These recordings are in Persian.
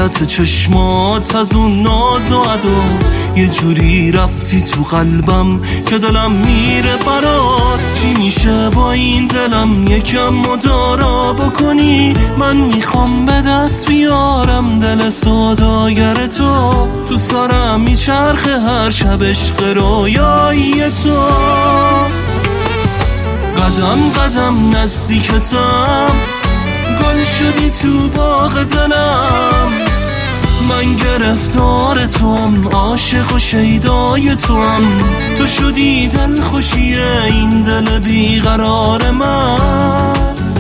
حالت چشمات از اون ناز و عدا یه جوری رفتی تو قلبم که دلم میره برات. چی میشه با این دلم یکم مدارا بکنی؟ من میخوام به دست بیارم دل سوداگر تو سرم میچرخه هر شب عشق رویایی تو. قدم قدم نزدیکتم، گل شدی تو باغ دلم. من گرفتار توام، عاشق و شیدای توام. تو شدی دل خوشی این دل بیقرار من.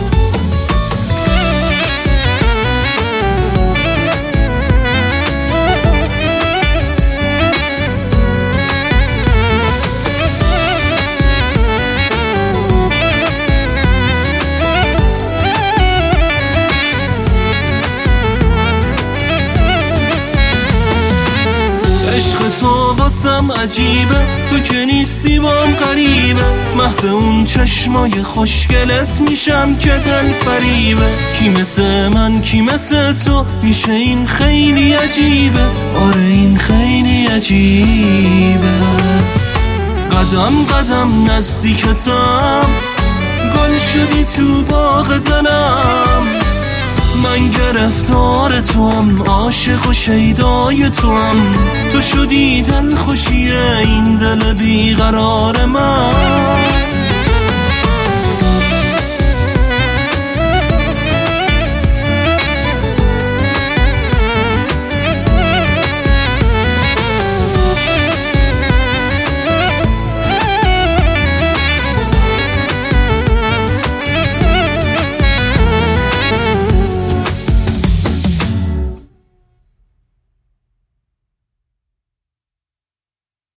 عشق تو واسم عجیبه، تو که نیستی بام غریبه. محو اون چشمای خوشگلت میشم که دل فریبه. کی مثل من کی مثل تو میشه، این خیلی عجیبه. آره این خیلی عجیبه. قدم قدم نزدیکتم، گل شدی تو باغ دلم. من گرفتار توام، عاشق و شیدای توام. تو شدی دل خوشی این دل بیقرار من.